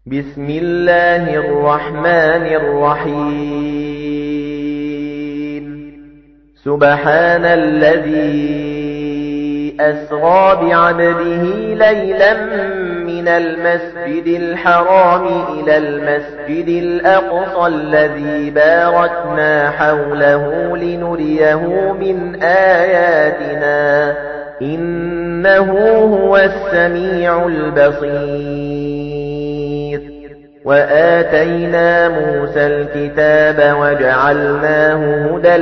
بسم الله الرحمن الرحيم سبحان الذي أسرى بعبده ليلا من المسجد الحرام إلى المسجد الأقصى الذي باركنا حوله لنريه من آياتنا إنه هو السميع البصير وآتينا موسى الكتاب وجعلناه هدى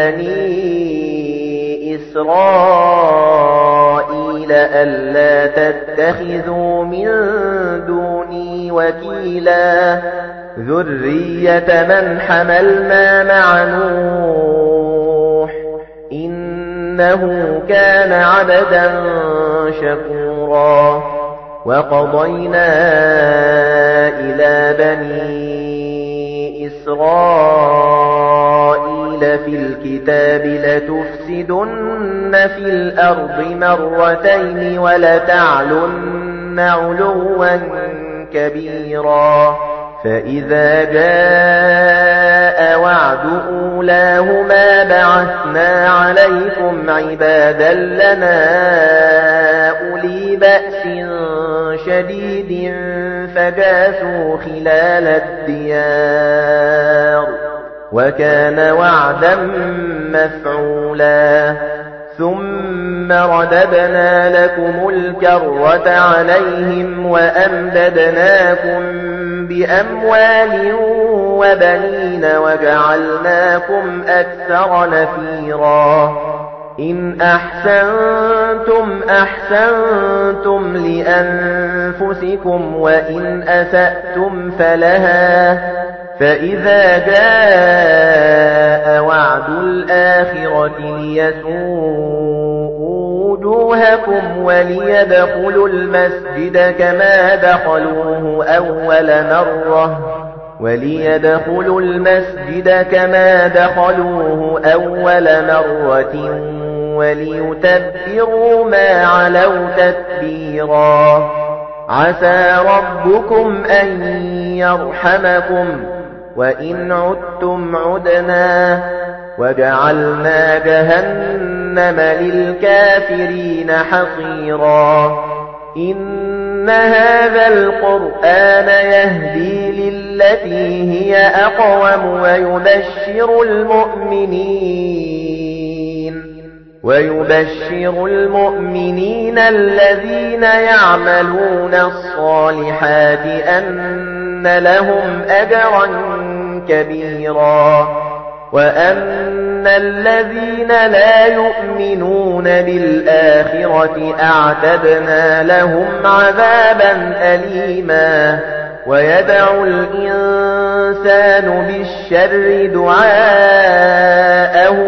لبني إسرائيل ألا تتخذوا من دوني وكيلا ذرية من حملنا مع نوح إنه كان عبدا شكورا وقضينا إلى بني إسرائيل في الكتاب لتفسدن في الأرض مرتين ولتعلن علوا كبيرا فإذا جاء وعد أولاهما بعثنا عليكم عبادا لنا أولي بأس شديد فجاسوا خلال الديار وكان وعدا مفعولا ثم رددنا لكم الكرة عليهم وأمددناكم بأموال وبنين وجعلناكم أكثر نفيرا إن أحسنتم أحسنتم لأنفسكم وإن أسأتم فلها فإذا جاء وعد الآخرة ليسوءوا وجوهكم وليدخلوا المسجد كما دخلوه أول مرة وليتبروا ما علوا تتبيرا عسى ربكم أن يرحمكم وإن عدتم عدنا وجعلنا جهنم للكافرين حصيرا إن هذا القرآن يهدي للتي هي أقوم ويبشر المؤمنين الذين يعملون الصالحات أن لهم أجرا كبيرا وأن الذين لا يؤمنون بالآخرة أعتدنا لهم عذابا أليما ويدعو الإنسان بالشر دعاءه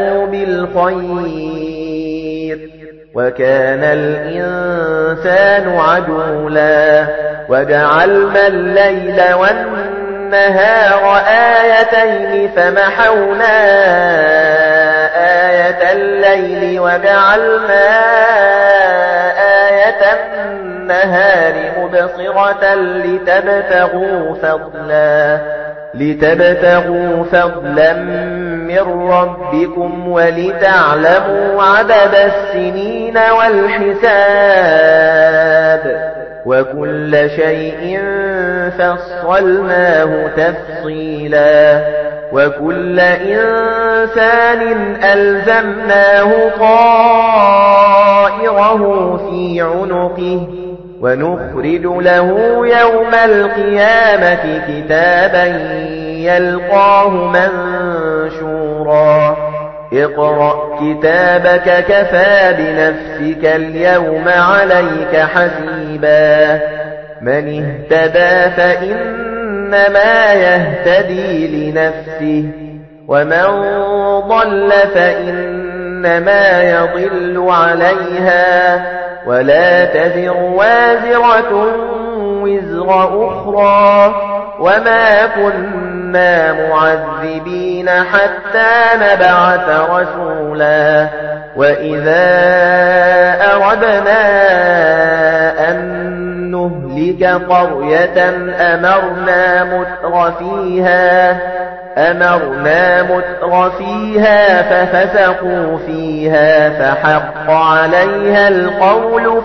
بالخير وكان الإنسان عجولا وجعلنا الليل والنهار آيتين فمحونا آية الليل وجعلنا آية النهار مبصرة لتبتغوا فضلا من ربكم ولتعلموا عدد السنين والحساب وكل شيء فصلناه تفصيلا وكل إنسان ألزمناه طائره في عنقه ونخرج له يوم القيامة كتابا يلقاه منشورا اقرأ كتابك كفى بنفسك اليوم عليك حسيبا من اهتدى فإنما يهتدي لنفسه ومن ضل فإنما يضل عليها ولا تزر وازرة وزر أخرى وما كنا معذبين حتى نبعث رسولا وإذا أردنا أن نهلك تلك قرية أمرنا متر فيها ففسقوا فيها فحق عليها القول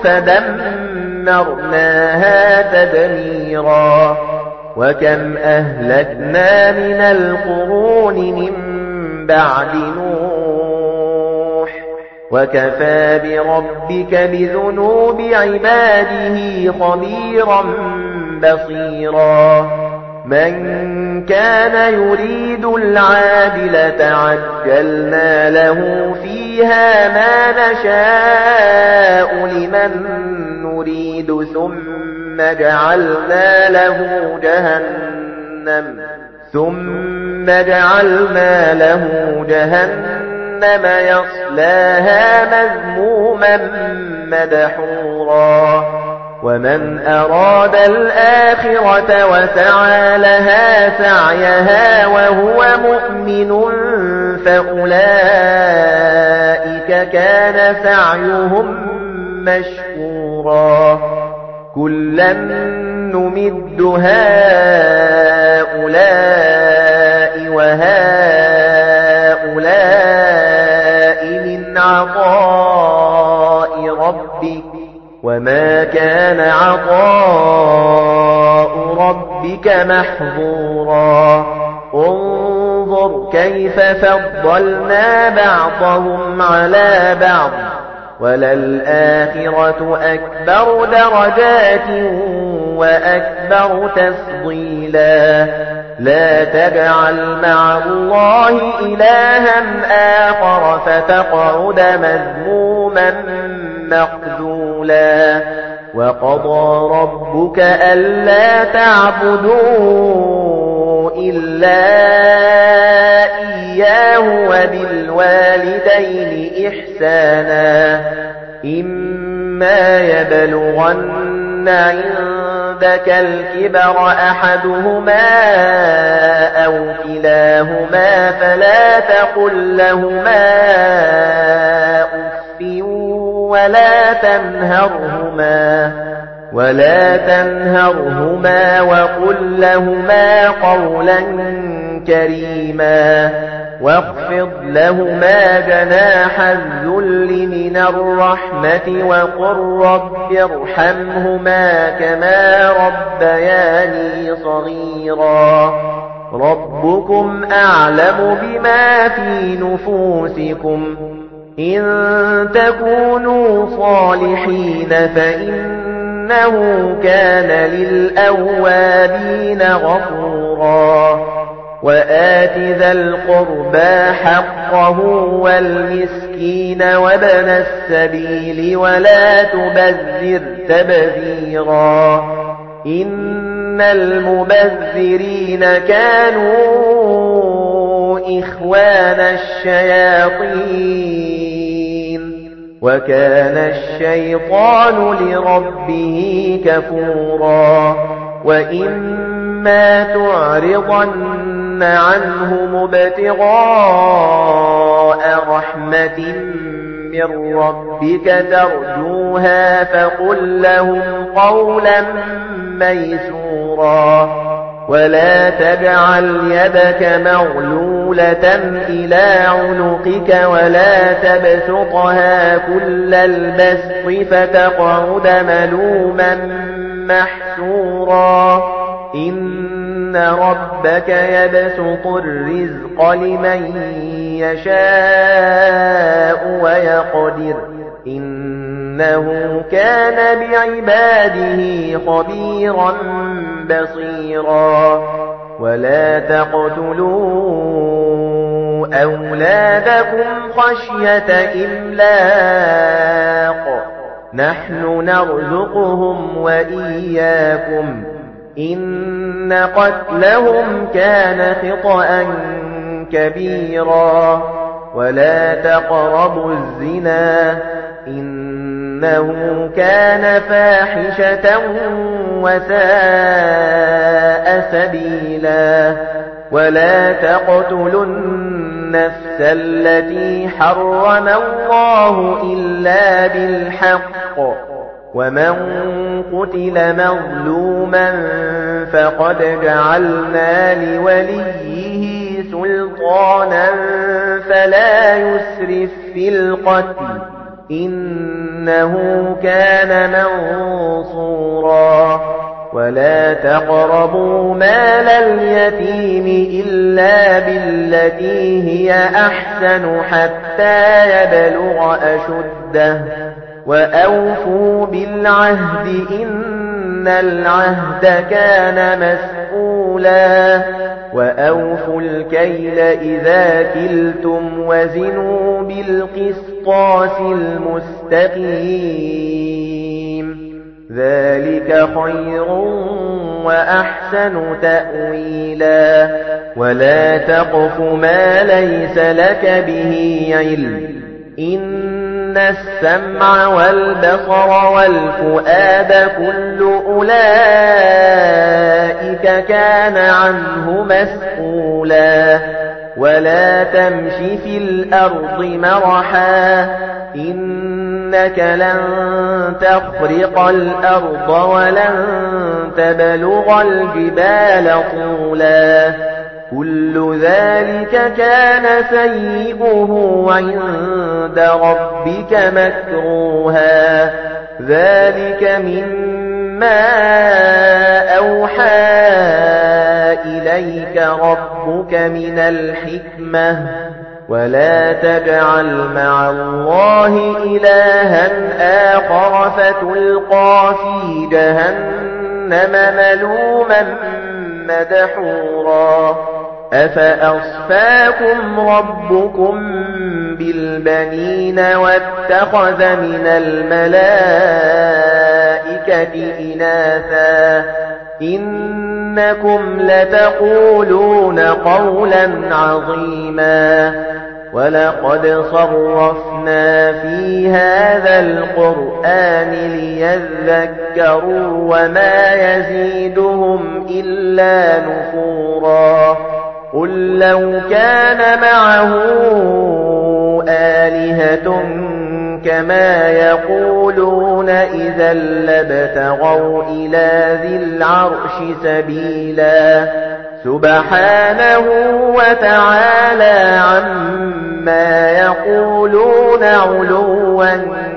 فدمرناها تدميرا وكم أهلكنا من القرون من بعد نوح وكفى بربك بذنوب عباده خبيرا بصيرا من كان يريد العاجلة عجلنا له فيها ما نشاء لمن نريد ثم جعلنا له جهنم يصلاها مذموما مدحورا ومن أراد الآخرة وسعى لها سعيها وهو مؤمن فأولئك كان سعيهم مشكورا كلا نمد هؤلاء وهؤلاء من عطاء ربك وما كان عطاء ربك محظورا انظر كيف فضلنا بعضهم على بعض وللآخرة أكبر درجات وأكبر تفضيلا لا تجعل مع الله إلها آخر فتقعد مذموما مخذولا وقضى ربك ألا تعبدوا إلا إياه وبالوالدين إحسانا إما يبلغن عندك الكبر أحدهما أو كلاهما فلا تقل لهما أف ولا تنهرهما وقل لهما قولا كريما واخفض لهما جناح الذل من الرحمة وقل رب ارحمهما كما ربياني صغيرا ربكم أعلم بما في نفوسكم إن تكونوا صالحين فإنه كان للأوابين غفورا وآت ذا القربى حقه والمسكين وابن السبيل ولا تبذر تبذيرا إن المبذرين كانوا إخوان الشياطين وكان الشيطان لربه كفورا وإما تعرضن عنهم ابتغاء رحمة من ربك ترجوها فقل لهم قولا ميسورا ولا تجعل يدك مغلولة إلى عنقك ولا تبسطها كل البسط فتقعد ملوما محسورا إن ربك يبسط الرزق لمن يشاء ويقدر إنه كان بعباده خبيرا بصيرا ولا تقتلوا أولادكم خشية إملاق نحن نرزقهم وإياكم إن قتلهم كان خطأ كبيرا ولا تقربوا الزنا إنه كان فاحشة وساء سبيلا ولا تقتلوا النفس التي حرم الله إلا بالحق ومن قتل مظلوما فقد جعلنا لوليه سلطانا فلا يسرف في القتل إنه كان منصورا ولا تقربوا مال اليتيم إلا بالتي هي أحسن حتى يبلغ أشده وأوفوا بالعهد إن العهد كان مسؤولا وأوفوا الكيل إذا كلتم وزنوا بالقسطاس المستقيم ذلك خير وأحسن تأويلا ولا تقف ما ليس لك به علم إن السمع والبصر والفؤاد كل أولئك كان عنه مسؤولا ولا تمش في الأرض مرحا إنك لن تخرق الأرض ولن تبلغ الجبال طولا كل ذلك كان سيئه عند ربك مكروها ذلك مما أوحى إليك ربك من الحكمة ولا تجعل مع الله إلها آخر فتلقى في جهنم ملوما مدحورا أفأصفاكم ربكم بالبنين واتخذ من الملائكة إناثا إنكم لتقولون قولا عظيما ولقد صرفنا في هذا القرآن ليذكروا وما يزيدهم إلا نفورا قل لو كان معه آلهة كما يقولون إذا لابتغوا إلى ذي العرش سبيلا سبحانه وتعالى عما يقولون علوا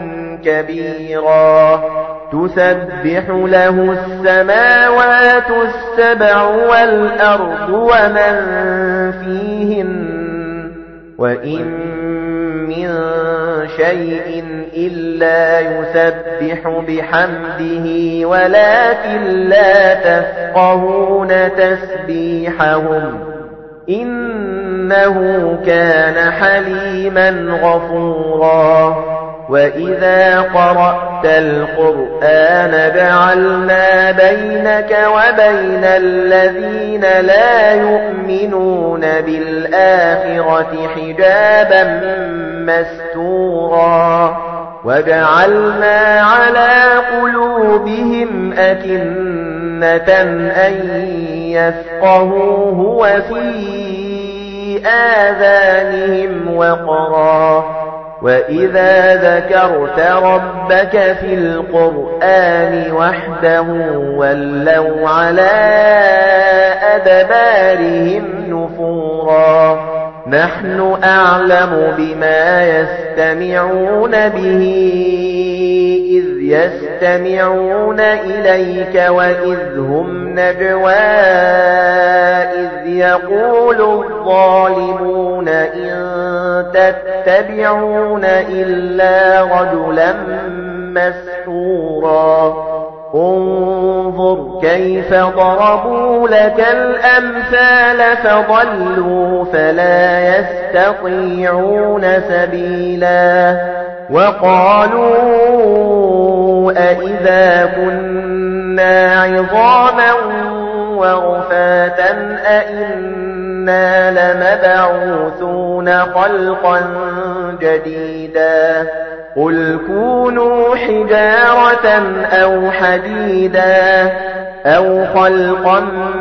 كبيرا تسبح له السماوات السبع والأرض ومن فيهن وإن من شيء إلا يسبح بحمده ولكن لا تفقهون تسبيحهم إنه كان حليما غفورا وإذا قرأت القرآن جعلنا بينك وبين الذين لا يؤمنون بالآخرة حجابا مستورا وجعلنا على قلوبهم أكنة أن يفقهوه وفي آذانهم وقرا وإذا ذكرت ربك في القرآن وحده ولوا على أدبارهم نفورا نحن أعلم بما يستمعون به إذ يستمعون إليك وإذ هم نجوى إذ يقول الظالمون إن تتبعون إلا رجلا مسحورا انظر كيف ضربوا لك الأمثال فضلوا فلا يستطيعون سبيلا وقالوا أئذا كنا عظاما ورفاتا أئنا لمبعوثون خلقا جديدا قل كونوا حجارة أو حديدا أو خلقا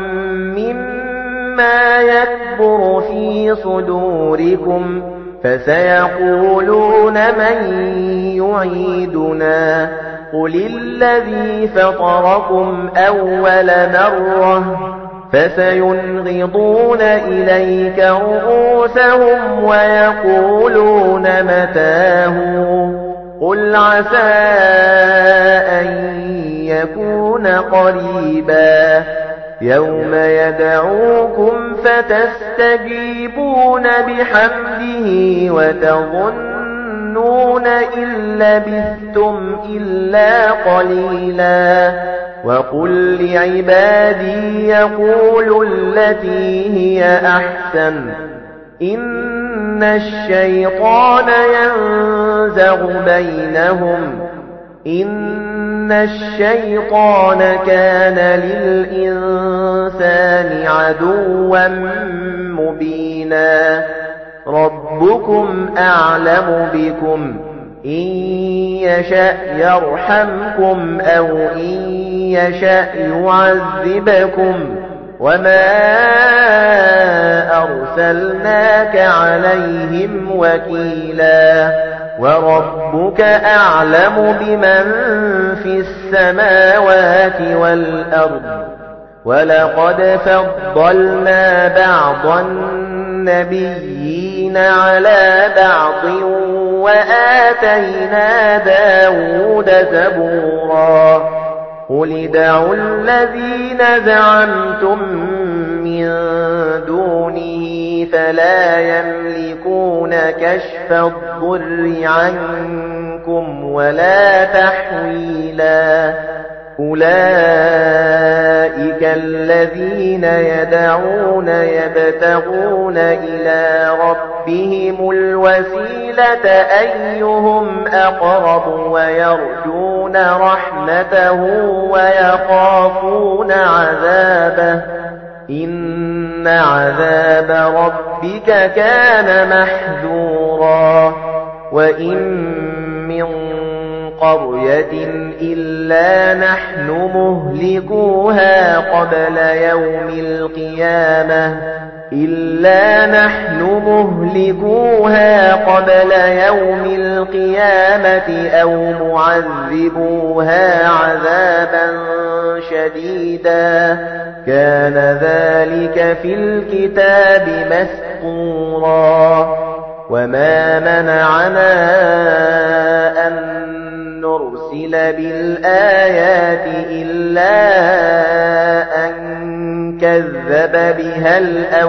مما يكبر في صدوركم فسيقولون من يعيدنا قُلِ الَّذِي فَطَرَكُمْ أَوَّلَ مَرَّةٍ فَسَيُنْغِضُونَ إِلَيْكَ رُءُوسَهُمْ وَيَقُولُونَ مَتَىٰ هُوَ قُلْ عَسَىٰ أَن يَكُونَ قَرِيبًا يَوْمَ يَدْعُوكُمْ فَتَسْتَجِيبُونَ بِحَمْدِهِ وَتَظُنُّونَ إِن لَّبِثْتُمْ إِلَّا قَلِيلًا وَقُل لِّعِبَادِي يَقُولُوا الَّتِي هِيَ أَحْسَنُ إِنَّ الشَّيْطَانَ يَنزَغُ بَيْنَهُمْ إِنَّ الشَّيْطَانَ كَانَ لِلْإِنسَانِ عَدُوًّا مُّبِينًا رَبُّكُمْ أَعْلَمُ بِكُمْ إِن يَشَأْ يَرْحَمْكُمْ أَوْ إِن يَشَأْ يُعَذِّبْكُمْ وَمَا أَرْسَلْنَاكَ عَلَيْهِمْ وَكِيلًا وَرَبُّكَ أَعْلَمُ بِمَن فِي السَّمَاوَاتِ وَالْأَرْضِ وَلَقَدْ فَضَّلْنَا بَعْضَ النَّبِيِّينَ عَلَى بَعْضٍ وَآتَيْنَا دَاوُودَ زَبُورًا قُلِ ادْعُوا الَّذِينَ زَعَمْتُم مِّن دُونِهِ فَلَا يَمْلِكُونَ كَشْفَ الضُّرِّ عَنكُمْ وَلَا تَحْوِيلًا أُولَئِكَ الَّذِينَ يَدْعُونَ يَبْتَغُونَ إِلَى رَبِّهِمُ الْوَسِيلَةَ أَيُّهُمْ أَقْرَبُ وَيَرْجُونَ رَحْمَتَهُ وَيَخَافُونَ عَذَابَهُ إِنَّ عَذَابَ رَبِّكَ كَانَ مَحْذُورًا وَإِن مِّن قَرْيَةٍ إِلَّا نَحْنُ مُهْلِكُوهَا قَبْلَ يَوْمِ الْقِيَامَةِ أَوْ مُعَذِّبُوهَا عَذَابًا شَدِيدًا كَانَ ذَلِكَ فِي الْكِتَابِ مَسْطُورًا وَمَا مَنَعَنَا أَن نُّرْسِلَ بِالْآيَاتِ إِلَّا أَن كَذَّبَ بِهَا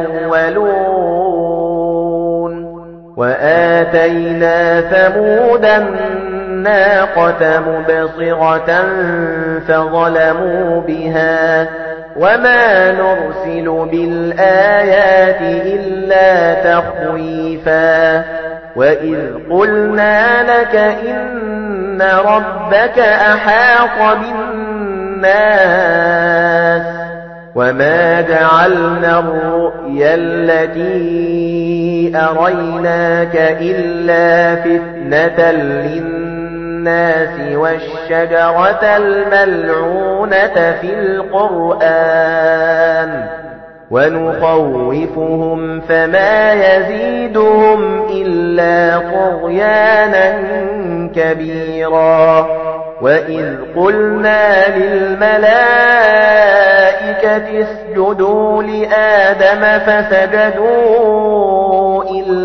الْأَوَّلُونَ وَآتَيْنَا ثَمُودَ النَّاقَةَ مُبْصِرَةً فَظَلَمُوا بِهَا وَمَا نُرْسِلُ بِالْآيَاتِ إِلَّا تَخْوِيفًا وَإِذْ قُلْنَا لَكَ إِنَّ رَبَّكَ أَحَاطَ بِالنَّاسِ وَمَا جَعَلْنَا الرُّؤْيَا الَّتِي أَرَيْنَاكَ إِلَّا فِتْنَةً لِّلنَّاسِ وَالشَّجَرَةَ الْمَلْعُونَةَ فِي الْقُرْآنِ وَنُخَوِّفُهُمْ فَمَا يَزِيدُهُمْ إِلَّا طُغْيَانًا كَبِيرًا وَإِذْ قُلْنَا لِلْمَلَائِكَةِ اسْجُدُوا لِآدَمَ فَسَجَدُوا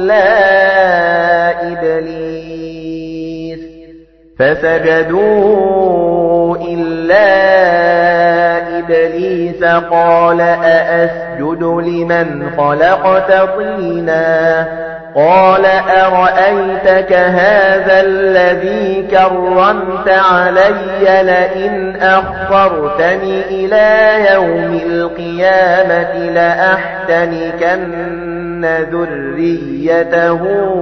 إِلَّا إِبْلِيسَ قَالَ أَأَسْجُدُ لِمَنْ خَلَقْتَ طِينًا قَالَ أَرَأَيْتَكَ هَذَا الَّذِي كَرَّمْتَ عَلَيَّ لَئِنْ أَخَّرْتَنِ إِلَى يَوْمِ الْقِيَامَةِ لَأَحْتَنِكَنَّ ذُرِّيَّتَهُ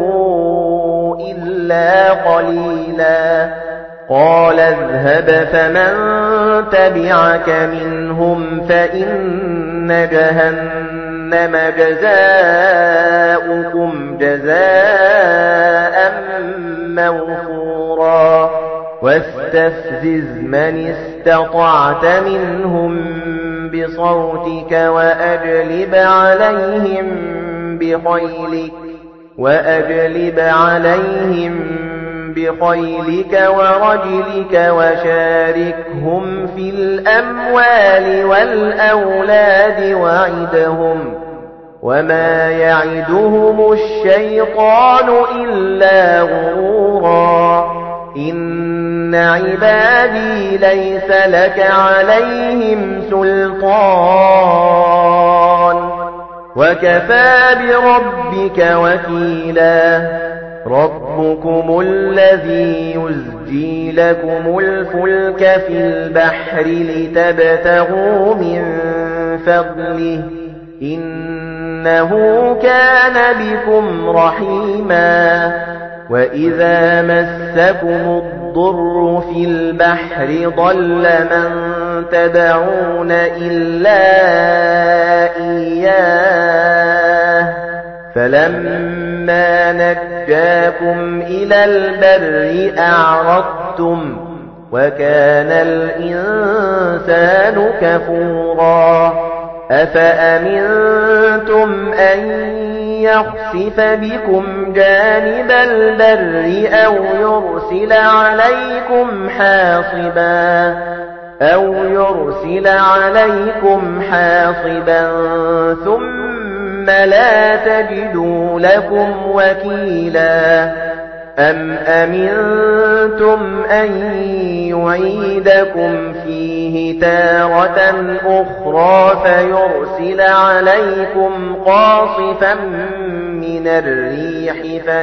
إِلَّا قَلِيلًا قَالَ اذْهَبْ فَمَن تَبِعَكَ مِنْهُمْ فَإِنَّ جَهَنَّمَ جَزَاؤُكُمْ جَزَاءً مَّوْفُورًا وَاسْتَفْزِزْ مَنِ اسْتَطَعْتَ مِنْهُم بِصَوْتِكَ وَأَجْلِبْ عَلَيْهِم بخيلك ورجلك وشاركهم في الأموال والأولاد وعدهم وما يعدهم الشيطان إلا غرورا إن عبادي ليس لك عليهم سلطان وكفى بربك وكيلا ربكم الذي يزجي لكم الفلك في البحر لتبتغوا من فضله إنه كان بكم رحيما وإذا مسكم الضر في البحر ضل من تدعون إلا إياه فلما نجاكم إلى البر أعرضتم وكان الإنسان كفورا أفأمنتم أن يخسف بكم جانب البر أو يرسل عليكم حاصبا ثم لا تجدوا لكم وكيلا أم أمنتم أن يعيدكم فيه تارة أخرى فيرسل عليكم قاصفا من الريح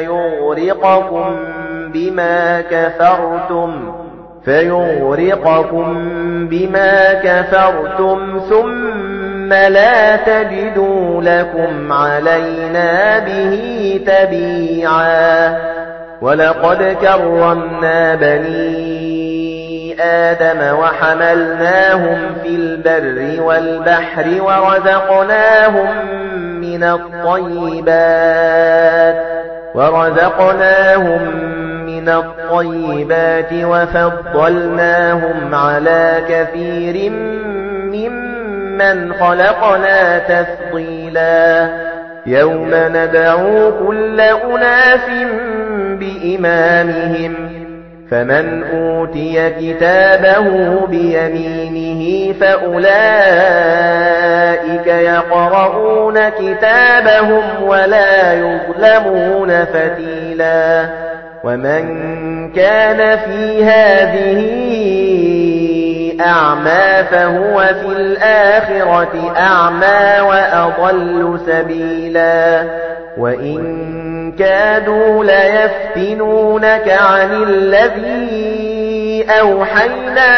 فيغرقكم بما كفرتم ثم لا تجدوا لكم علينا به تبيعا ولقد كرمنا بني آدم وحملناهم في البر والبحر ورزقناهم من الطيبات وفضلناهم على كثير ممن خلقنا تفضيلا يوم ندعو كل أناس بإمامهم فمن أوتي كتابه بيمينه فأولئك يقرؤون كتابهم ولا يظلمون فتيلا ومن كان في هذه أعمى فهو في الآخرة أعمى وأضل سبيلا وإن كادوا ليفتنونك عن الذي أوحينا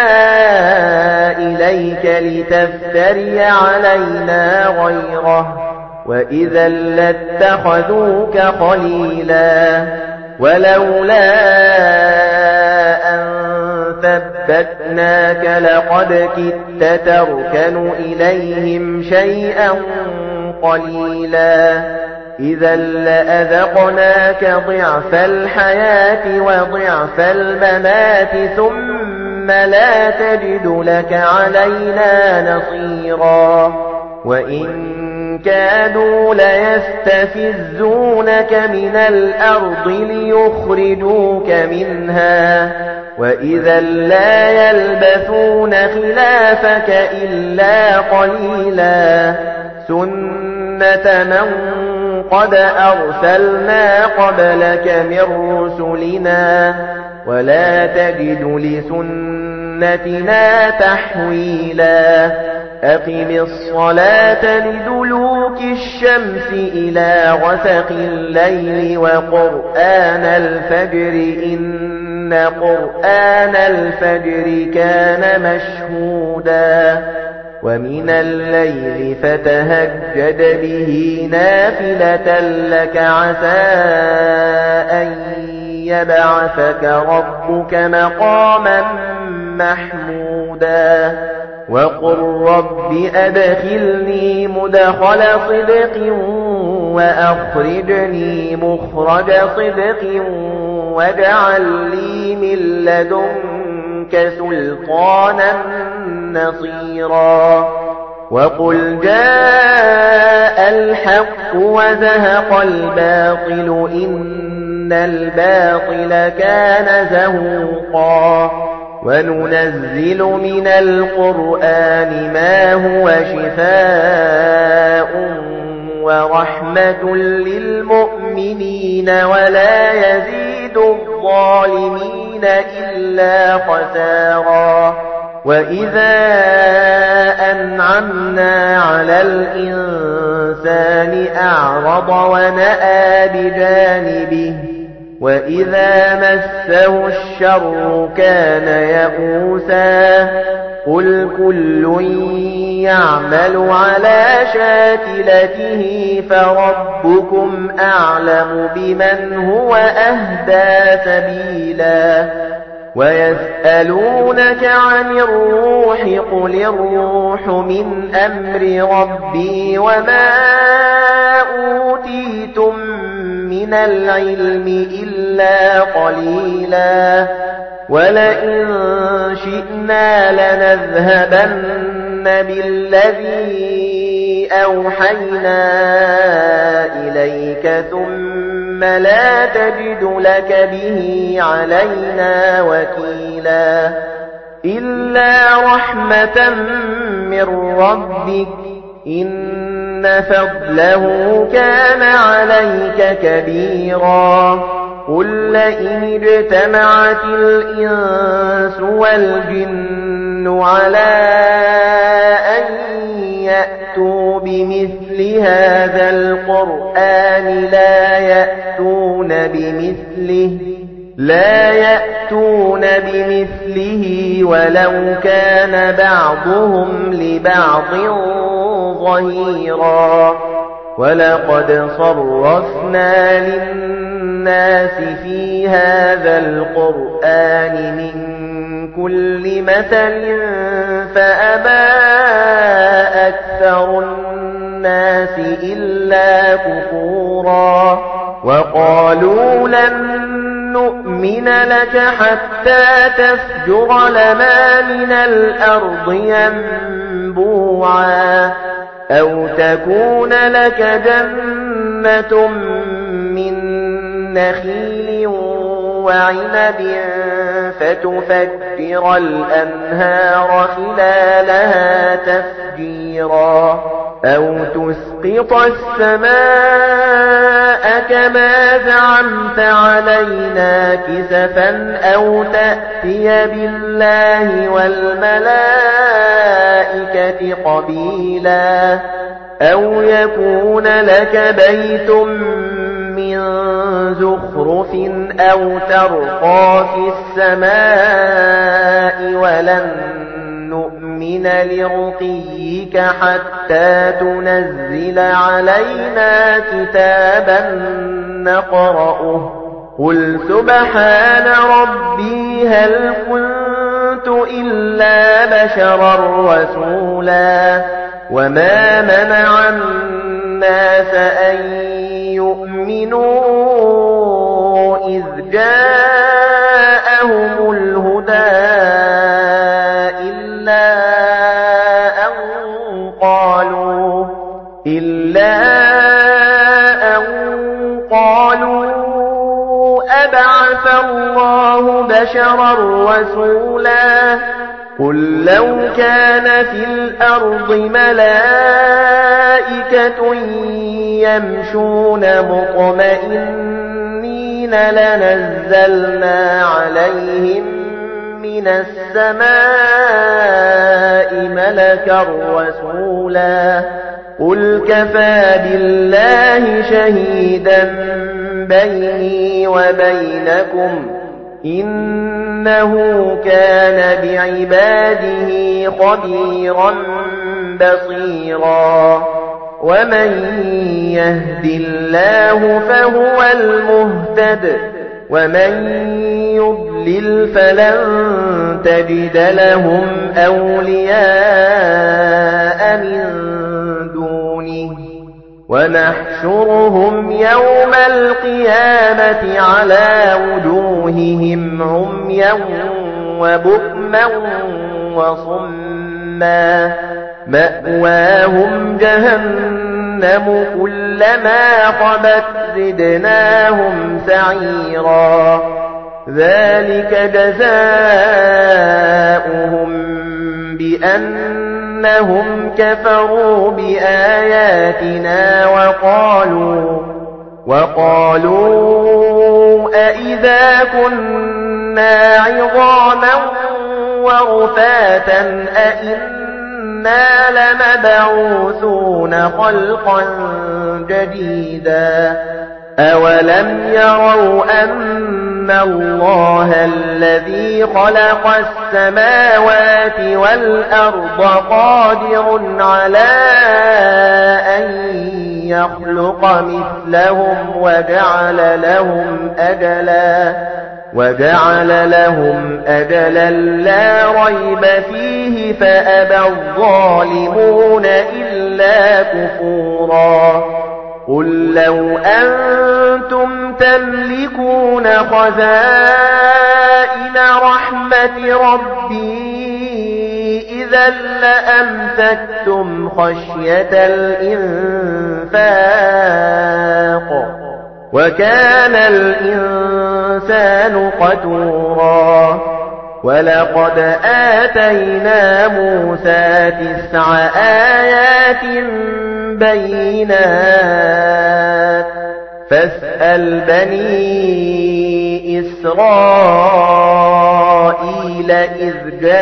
إليك لتفتري علينا غيره وإذا لاتخذوك خليلا ولولا أن ثبتناك لقد كدت تركن إليهم شيئا قليلا إذا لأذقناك ضعف الحياة وضعف الممات ثم لا تجد لك علينا نصيرا وإن كادوا ليستفزونك من الأرض ليخرجوك منها وإذا لا يلبثون خلافك إلا قليلا سنة من قد أرسلنا قبلك من رسلنا ولا تجد لسنتنا تحويلا أقم الصلاة لدلوك الشمس إلى غسق الليل وقرآن الفجر إن قرآن الفجر كان مشهودا ومن الليل فتهجد به نافلة لك عسى أن يبعثك ربك مقاما محمودا وقل رب أدخلني مدخل صدق وأخرجني مخرج صدق واجعل لي من لدنك سلطانا نصيرا وقل جاء الحق وزهق الباطل إن إِنَّ الْبَاطِلَ كَانَ زَهُوقًا وَنُنَزِّلُ مِنَ الْقُرْآنِ مَا هُوَ شِفَاءٌ وَرَحْمَةٌ لِلْمُؤْمِنِينَ وَلَا يَزِيدُ الظَّالِمِينَ إِلَّا خَسَارًا وَإِذَا أَنْعَمْنَا عَلَى الْإِنسَانِ أَعْرَضَ وَنَأَىٰ بِجَانِبِهِ وَإِذَا مَسَّهُ الشَّرُّ كَانَ يَئُوسًا قُلْ كُلٌّ يَعْمَلُ عَلَى شَاكِلَتِهِ فَرَبُّكُمْ أَعْلَمُ بِمَنْ هُوَ أَهْدَىٰ سَبِيلًا وَيَسْأَلُونَكَ عَنِ الرُّوحِ قُلِ الرُّوحُ مِنْ أَمْرِ رَبِّي وَمَا أُوتِيتُم مِّنَ الْعِلْمِ إِلَّا قَلِيلًا وَلَئِن شِئْنَا لَنَذْهَبَنَّ بِالَّذِي أَوْحَيْنَا إِلَيْكَ ثُمَّ لَا تَجِدُ لَكَ بِهِ عَلَيْنَا وَكِيلًا إِلَّا رَحْمَةً مِّن رَّبِّكَ إِنَّ فَضْلَهُ كَانَ عَلَيْكَ كَبِيرًا قُل لَّئِنِ اجْتَمَعَتِ الْإِنسُ وَالْجِنُّ عَلَىٰ أَن يَأْتُوا بِمِثْلِ هَٰذَا الْقُرْآنِ لَا يَأْتُونَ بِمِثْلِهِ وَلَوْ كَانَ بَعْضُهُمْ لِبَعْضٍ ظَهِيرًا وَلَقَدْ صَرَّفْنَا لِلنَّاسِ فِي هَذَا الْقُرْآنِ مِنْ كُلِّ مَثَلٍ فَأَبَىٰ أَكْثَرُ النَّاسِ إِلَّا كُفُورًا وَقَالُوا لَن نُّؤْمِنَ لَكَ حَتَّىٰ تَفْجُرَ لَنَا مِنَ الْأَرْضِ يَنبُوعًا أَوْ تَكُونَ لَكَ جَنَّةٌ مِّن نَّخِيلٍ وَعِنَبٍ فَتُفَجِّرَ الْأَنْهَارَ خِلَالَهَا تَفْجِيرًا أَوْ تُسْقِطَ السَّمَاءَ كَمَا زَعَمْتَ عَلَيْنَا كِسَفًا أَوْ تَأْتِيَ بِاللَّهِ وَالْمَلَائِكَةِ قَبِيلًا أَوْ يَكُونَ لَكَ بَيْتٌ مِّن زُخْرُفٍ أَوْ تَرْقَىٰ فِي السَّمَاءِ وَلَن نُّؤْمِنَ لِرُقِيِّكَ حَتَّىٰ تُنَزِّلَ عَلَيْنَا كِتَابًا نَّقْرَؤُهُ قُلْ سُبْحَانَ رَبِّي هَلْ كُنتُ إِلَّا بَشَرًا رَّسُولًا وَمَا مَنَعَ النَّاسَ أَن يُؤْمِنُوا إِذْ جَاءَهُمُ الْهُدَىٰ إِلَّا أَن قَالُوا أَبَعَثَ اللَّهُ بَشَرًا رَّسُولًا قُل لَّوْ كَانَ فِي الْأَرْضِ مَلَائِكَةٌ يَمْشُونَ مُطْمَئِنِّينَ لَنَزَّلْنَا عَلَيْهِم مِّنَ السَّمَاءِ مَلَكًا رَّسُولًا قُلْ كَفَىٰ بِاللَّهِ شَهِيدًا بَيْنِي وَبَيْنَكُمْ إِنَّهُ كَانَ بِعِبَادِهِ خَبِيرًا بَصِيرًا وَمَن يَهْدِ اللَّهُ فَهُوَ الْمُهْتَدِ وَمَن يُضْلِلْ فَلَن تَجِدَ لَهُمْ أَوْلِيَاءَ مِن دُونِهِ وَنَحْشُرُهُمْ يَوْمَ الْقِيَامَةِ عَلَى وُجُوهِهِمْ عُمْيًا وَبُكْمًا وَصُمًّا مَأْوَاهُمْ جَهَنَّمُ جهنم كلما خبت زدناهم سعيرا ذلك جزاؤهم بأنهم كفروا بآياتنا وقالوا أئذا كنا عظاما ورفاتا أئنا لمبعوثون خلقا جديدا أولم يروا أن الله الذي خلق السماوات والأرض قادر على أن يخلق مثلهم وجعل لهم أجلا لا ريب فيه فأبى الظالمون إلا كفورا قل لو أنتم تملكون خزائن رحمة ربي إذا لأمسكتم خشية الإنفاق وكان الإنسان قتورا ولقد آتينا موسى 9 آيات بينات فاسأل بني إسرائيل إذ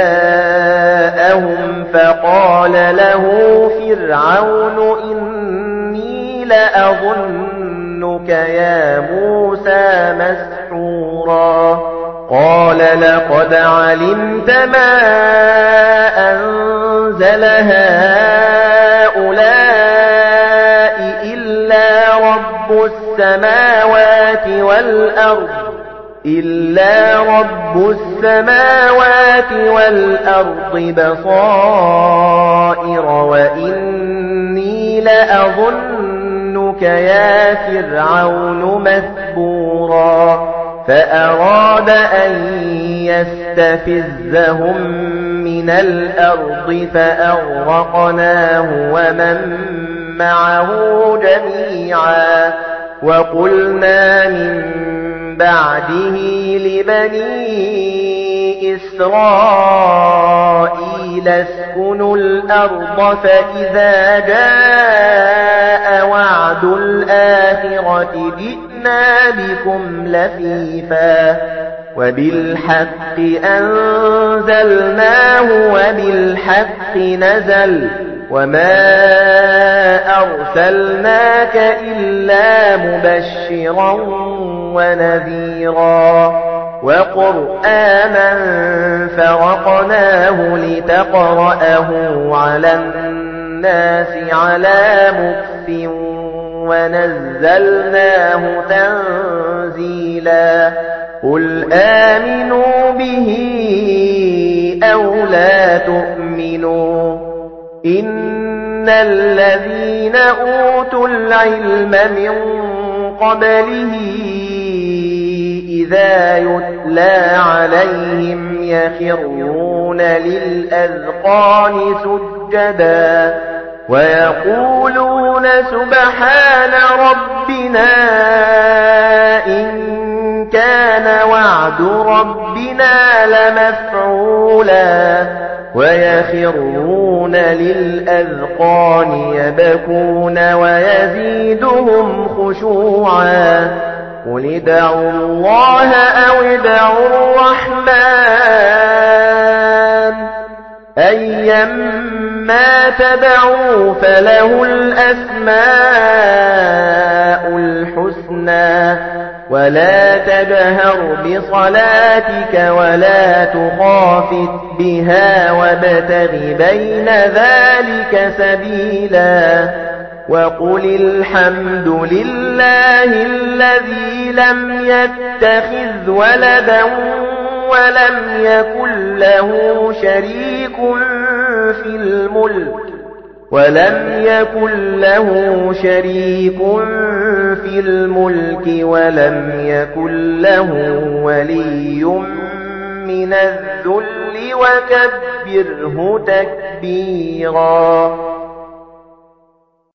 جاءهم فقال له فرعون إني لأظنك يا موسى مسحورا قال لقد علمت ما أنزل هؤلاء إلا رب السماوات والأرض بصائر وإني لأظنك يا فرعون مثبورا فأراد أن يستفزهم من الأرض فأغرقناه ومن معه جميعا وقلنا من بعده لبني إسرائيل اسكنوا الأرض فإذا جاء وعد الآخرة جئنا بكم لفيفا وبالحق أنزلناه وبالحق نزل وما أرسلناك إلا مبشرا ونذيرا وقرآنا فرقناه لتقرأه على الناس على مكث ونزلناه تنزيلا قل آمنوا به أو لا تؤمنوا إن الذين أوتوا العلم من قبله إذا يتلى عليهم يخرون للأذقان سجدا ويقولون سبحان ربنا إن كان وعد ربنا لمفعولا ويخرون للأذقان يبكون ويزيدهم خشوعا قل ادعوا الله أو ادعوا الرحمن أيما تدعوا فله الأسماء الحسنى ولا تجهر بصلاتك ولا تخافت بها وابتغ بين ذلك سبيلا وقل الحمد لله الذي لم يتخذ ولدا ولم يكن له شريك في الملك ولم يكن له ولي من الذل وكبره تكبيرا